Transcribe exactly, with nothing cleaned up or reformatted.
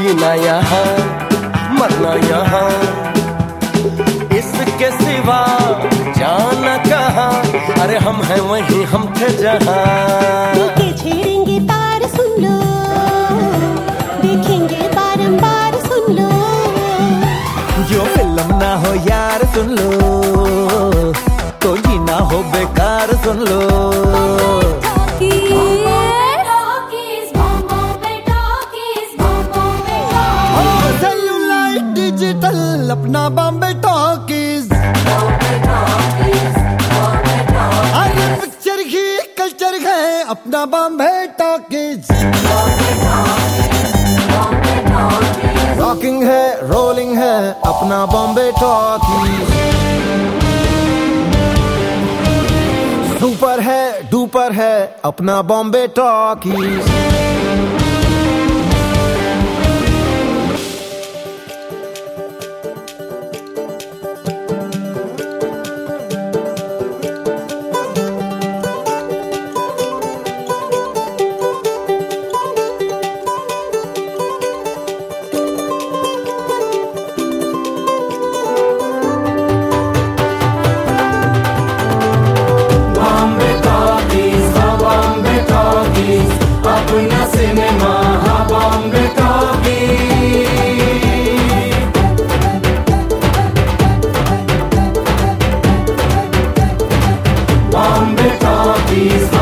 जीना यहाँ मरना यहाँ, इसके सिवा जाना कहाँ। अरे हम हैं वहीं हम थे जहाँ। के छेड़ेंगे तार सुन लो, देखेंगे बारंबार सुन लो। जो फिल्म ना हो यार सुन लो, तो जीना हो बेकार सुन लो। डिजिटल अपना बॉम्बे टॉकीज, अरे पिक्चर ही कल्चर है अपना बॉम्बे टॉकीज। रॉकिंग है रोलिंग है अपना बॉम्बे टॉकीज। सुपर है डुपर है अपना बॉम्बे टॉकीज। अपना सिनेमा बॉम्बे टॉकीज, बॉम्बे टॉकीज।